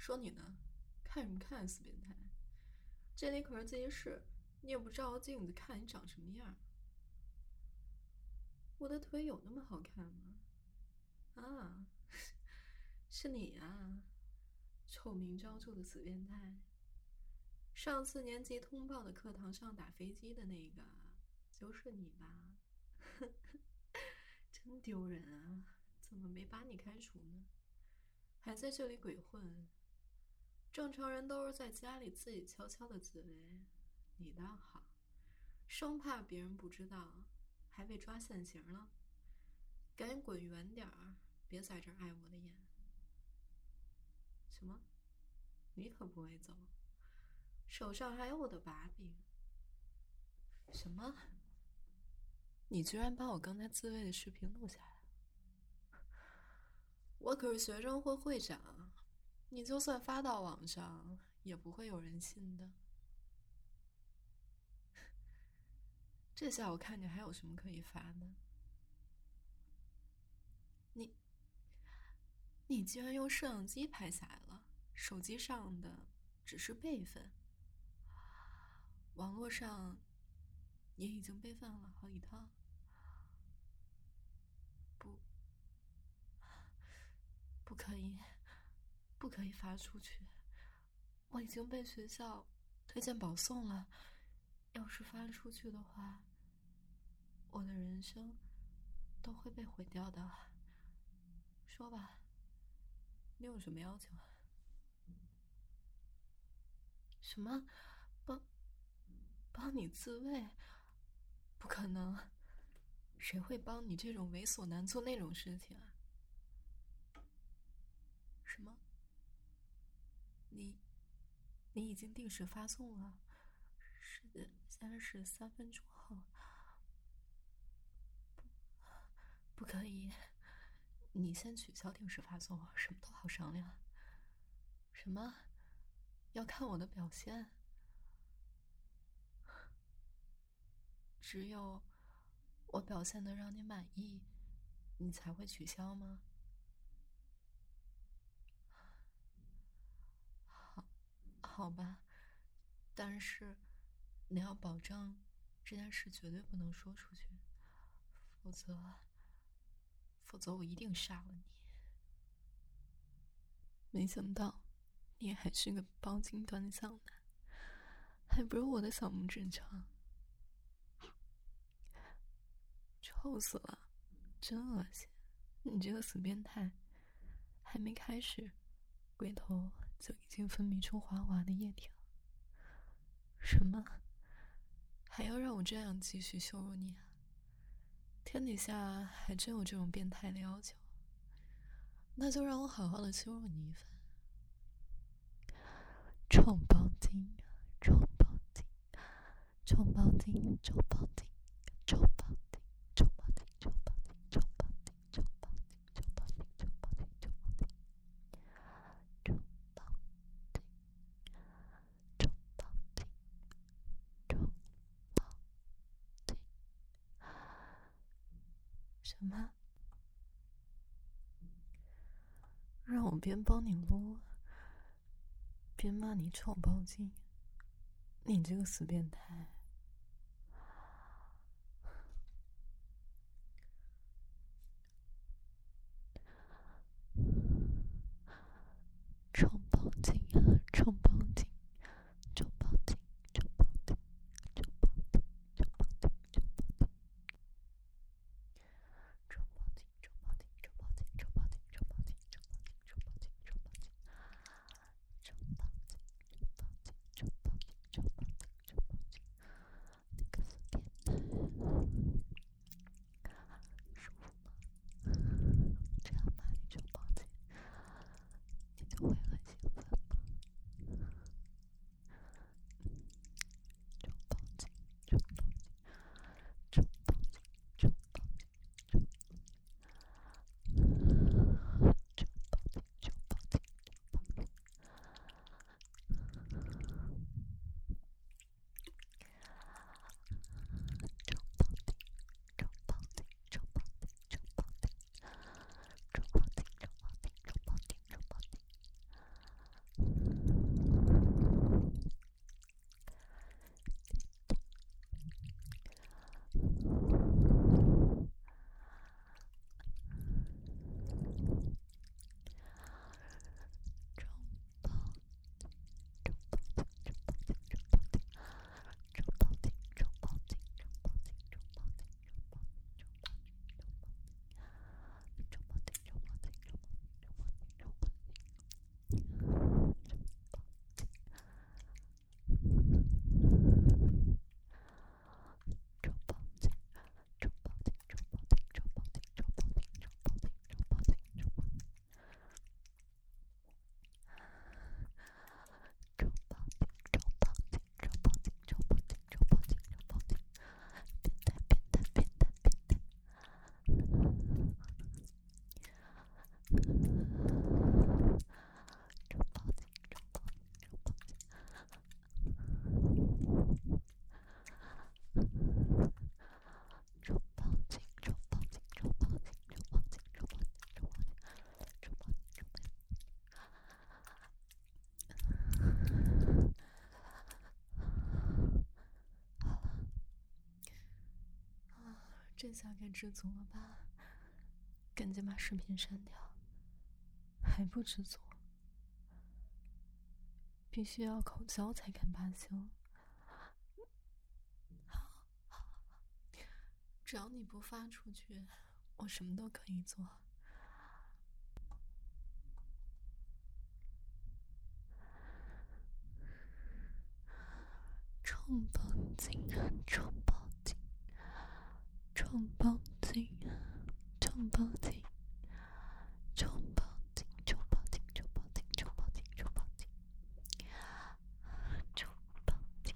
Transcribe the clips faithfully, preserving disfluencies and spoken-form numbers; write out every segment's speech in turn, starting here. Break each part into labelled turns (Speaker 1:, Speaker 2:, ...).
Speaker 1: 说你呢，看什么看，死变态！这里可是自习室，你也不照照镜子看你长什么样。我的腿有那么好看吗？啊，是你啊，臭名昭著的死变态！上次年级通报的课堂上打飞机的那个，就是你吧？真丢人啊！怎么没把你开除呢？还在这里鬼混？正常人都是在家里自己悄悄的自卫，你倒好，生怕别人不知道，还被抓现行了。赶紧滚远点儿，别在这儿碍我的眼。什么？你可不会走，手上还有我的把柄。什么？你居然把我刚才自卫的视频录下来了？我可是学生会会长，你就算发到网上，也不会有人信的。这下我看你还有什么可以发的？你，你居然用摄像机拍下来了，手机上的只是备份，网络上也已经备份了好几套。不，不可以，不可以发出去，我已经被学校推荐保送了。要是发出去的话，我的人生都会被毁掉的。说吧，你有什么要求？什么？帮帮你自卫？不可能，谁会帮你这种猥琐男做那种事情啊？什么？你你已经定时发送了？是的，现在是三分钟后。不，不可以，你先取消定时发送，什么都好商量。什么？要看我的表现？只有我表现得让你满意，你才会取消吗？好，好吧，但是你要保证这件事绝对不能说出去，否则，否则我一定杀了你。没想到，你还是个包茎短小男，还不如我的小拇指长。臭死了，真恶心！你这个死变态，还没开始，龟头就已经分泌出滑滑的液体了。什么？还要让我这样继续羞辱你啊？天底下还真有这种变态的要求，那就让我好好的羞辱你一番。臭包茎，臭包茎，臭包茎，臭包茎，臭包茎，臭包茎，臭包茎，臭包茎，臭包茎，臭包茎，臭包茎，臭包茎，臭包茎，臭包茎，臭包茎，臭包茎。什么？让我边帮你撸，边骂你臭包茎？你这个死变态！臭包茎啊，臭包茎，臭包茎，臭包茎，臭包茎，臭包茎，臭包茎，臭包茎，臭包茎，臭包茎，臭包茎，臭包茎，臭包茎，臭包茎，臭包茎，臭包茎，臭包茎，臭包茎，臭包茎，臭包茎， 这下该知足了吧？赶紧把视频删掉。还不知足？必须要口交才敢罢休。只要你不发出去，我什么都可以做。冲报警！冲报警！冲报警！冲报警！冲报警！冲报警！冲报警！冲报警！冲报警！冲报警！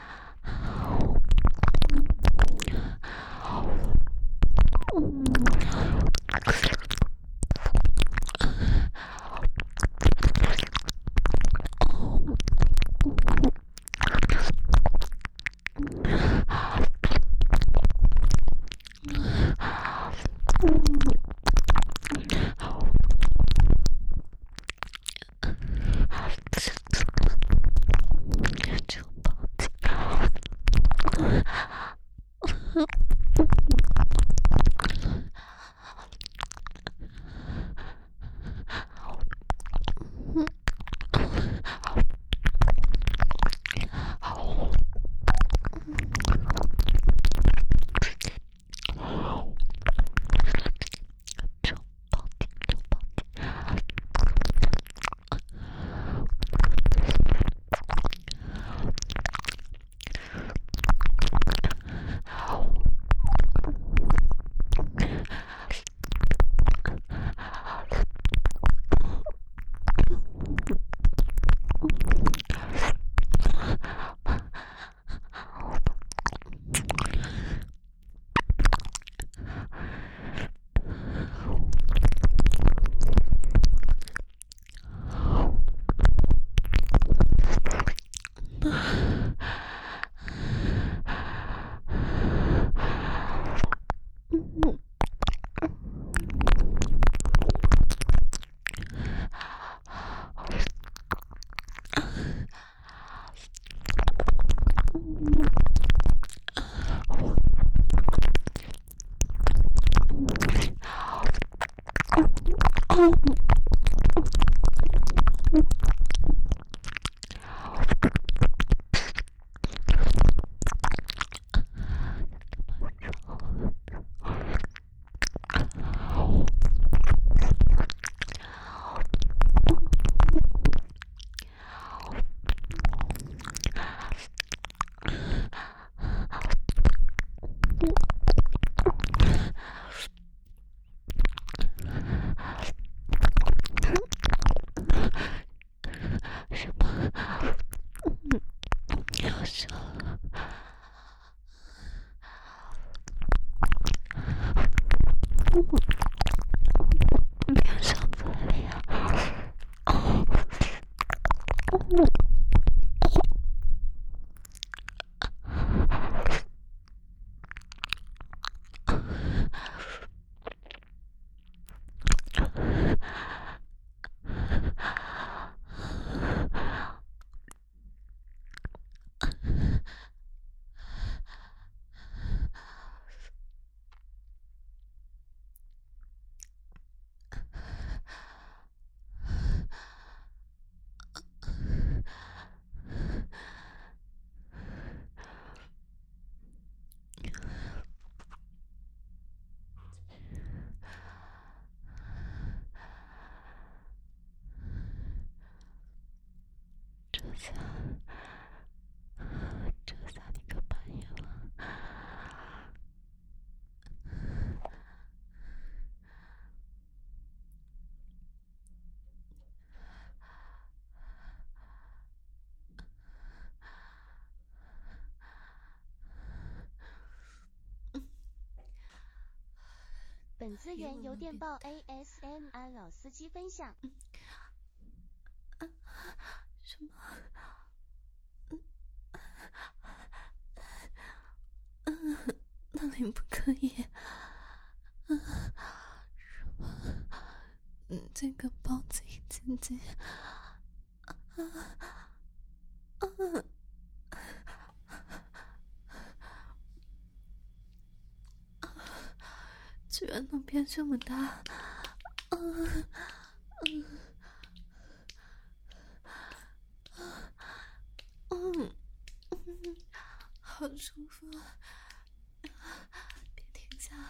Speaker 1: 这下，这下你可半夜了。
Speaker 2: 本资源由电报 A S M R 老司机分享。
Speaker 1: 什么？那里不可以。什么？这个报警，姐姐。 居然能变这么大，嗯嗯嗯嗯，好舒服，别停下，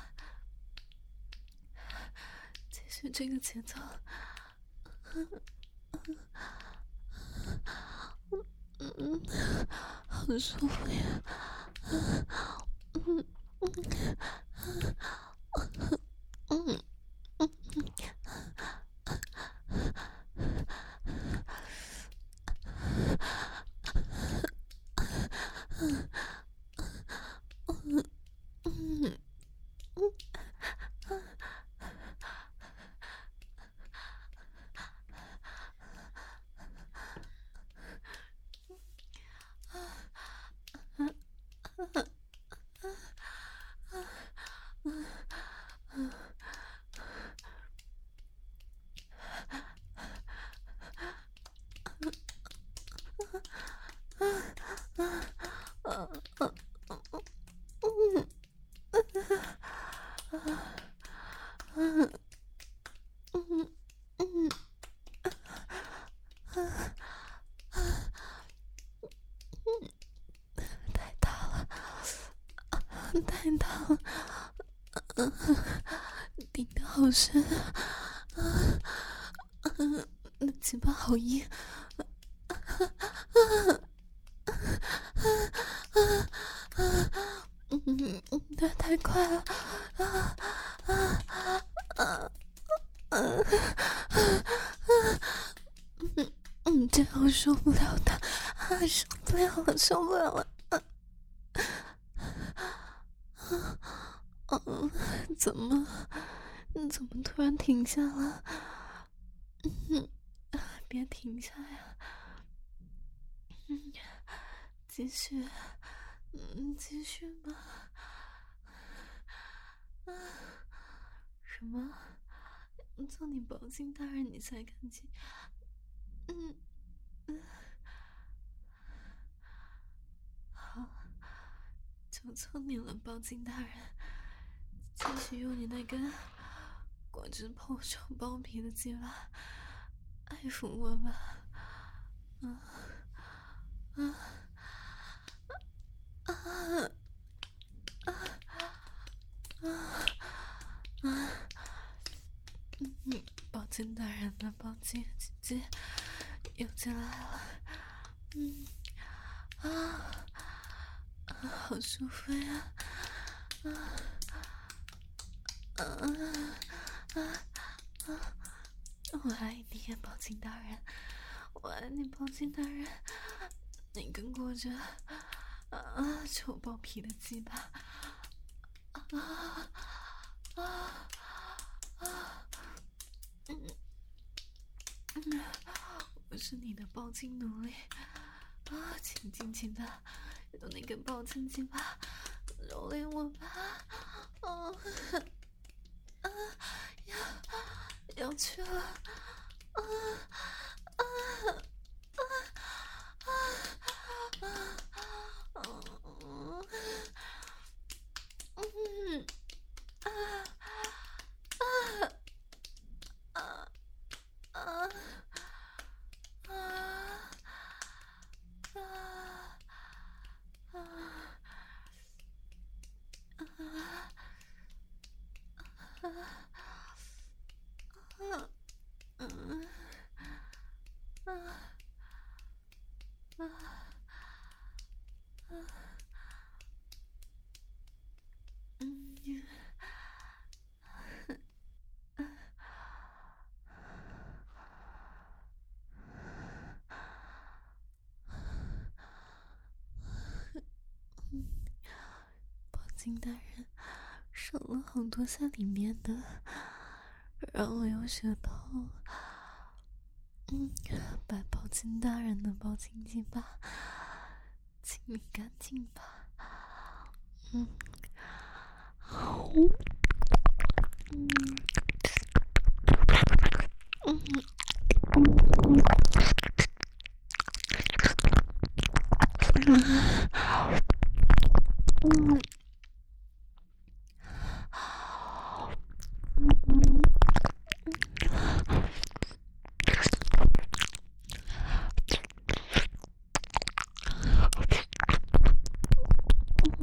Speaker 1: 继续这个节奏，嗯嗯嗯，好舒服呀，嗯嗯嗯嗯嗯嗯嗯。太大了，太大了，顶得好深啊！那嘴巴好硬，嗯嗯，太太快了，啊啊啊啊！嗯嗯，这样我受不了的，啊，受不了了，受不了了，啊啊啊！怎么，怎么突然停下了？嗯，别停下呀！嗯，继续，嗯，继续吧。啊，什么？做你包金大人你才干净？嗯嗯，好，求求你了，包金大人，继续用你那根果汁破手包皮的鸡巴爱抚我吧。啊啊啊啊啊啊！嗯，包金大人的包金姐姐又进来了。嗯啊啊，好舒服呀！啊啊啊啊！我爱你，包金大人，我爱你，包金大人，你跟裹着啊臭包皮的鸡巴啊啊啊！嗯嗯，我是你的包金奴隶啊，请尽情的用那根包金鸡巴蹂躏我吧！啊啊，要要去了！啊啊啊啊啊啊！嗯啊啊啊啊啊啊啊！嗯啊啊啊！嗯包金大人手了好多在里面的，让我用舌头，嗯，把包金大人的包金鸡巴清理干净吧。嗯，好，嗯嗯嗯嗯。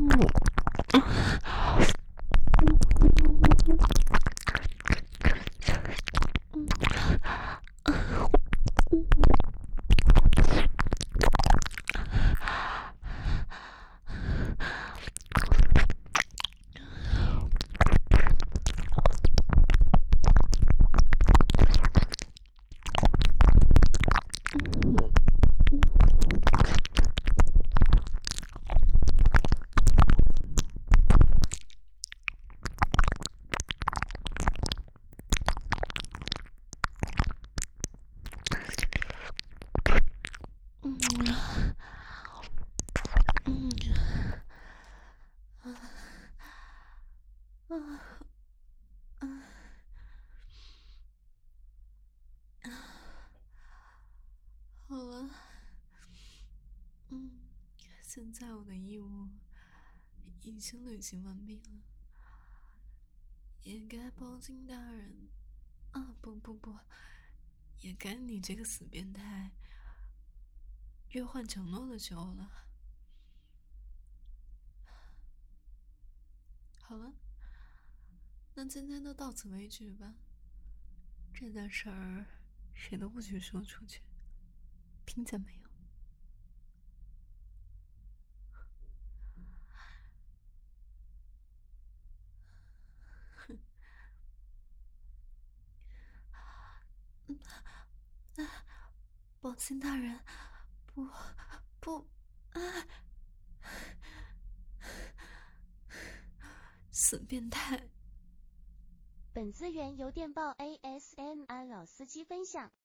Speaker 1: 好了，嗯，现在我的义务已经履行完毕了，也该包金大人，啊，不不不，也该你这个死变态约换承诺的时候了。好了，那今天就到此为止吧。这件事儿谁都不许说出去，听见没有？宝清大人，不，不，啊！死变态！
Speaker 2: 本资源由电报 A S M R 老司机分享。